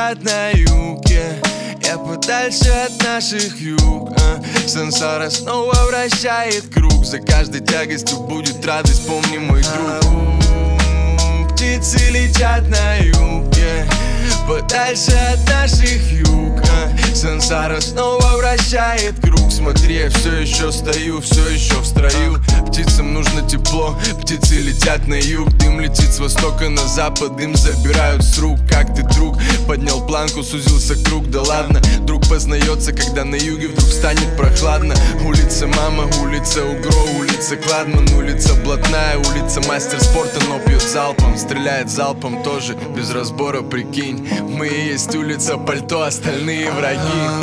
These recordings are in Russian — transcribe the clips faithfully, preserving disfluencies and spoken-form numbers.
летят на юге, я подальше от наших юг, а? Сансара снова вращает круг, за каждой тягостью будет радость, помни, мой друг. Птицы летят на юге, подальше от наших юг, а? Сансара снова вращает круг. Смотри, я все еще стою, все еще в строю. Птицам нужно тепло, птицы летят на юг. Дым летит с востока на запад, дым забирают с рук. Как ты, друг? Поднял планку, сузился круг, да ладно. Друг познается, когда на юге вдруг станет прохладно. Улица Мама, улица Угро, улица Кладман, улица Блатная, улица мастер спорта, но пьет залпом. Стреляет залпом тоже, без разбора, прикинь. Мы и есть улица Пальто, остальные враги.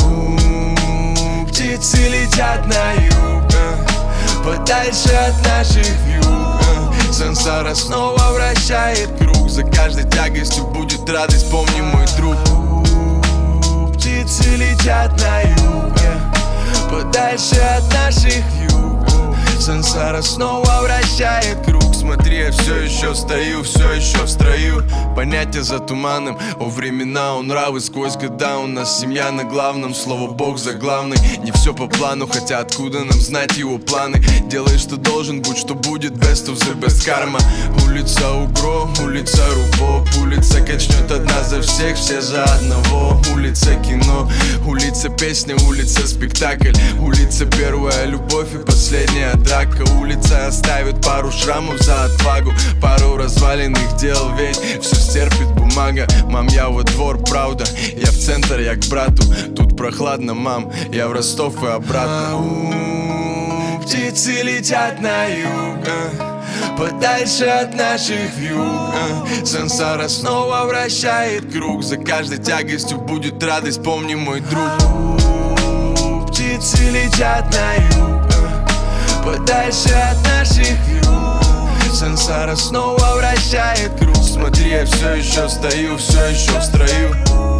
Птицы летят на юг, подальше от наших юг. Сансара снова вращает круг, за каждой тягостью будет радость, помни, мой друг. Птицы летят на юг, подальше от наших юг. Сансара снова вращает круг. Смотри, я все еще стою, все еще в строю. Понятия за туманом, о времена, о нравы. Сквозь года у нас семья на главном. Слово Бог за главный. Не все по плану, хотя откуда нам знать его планы. Делай, что должен, будь что будет. Best of the best karma. Улица Угро, улица Рубоп. Улица качнет одна за всех, все за одного. Улица кино, улица песня, улица спектакль. Улица первая любовь и последняя драка. Улица оставит пару шрамов за отвагу, пару разваленных дел, ведь все стерпит бумага. Мам, я во двор, правда, я в центр, я к брату. Тут прохладно, мам, я в Ростов и обратно. Птицы летят на юг, подальше от наших юг. Сансара снова вращает круг, за каждой тягостью будет радость, помни, мой друг. Птицы летят на юг, подальше от наших юг. Сансара снова вращает круг. Смотри, я все еще стою, все еще в строю.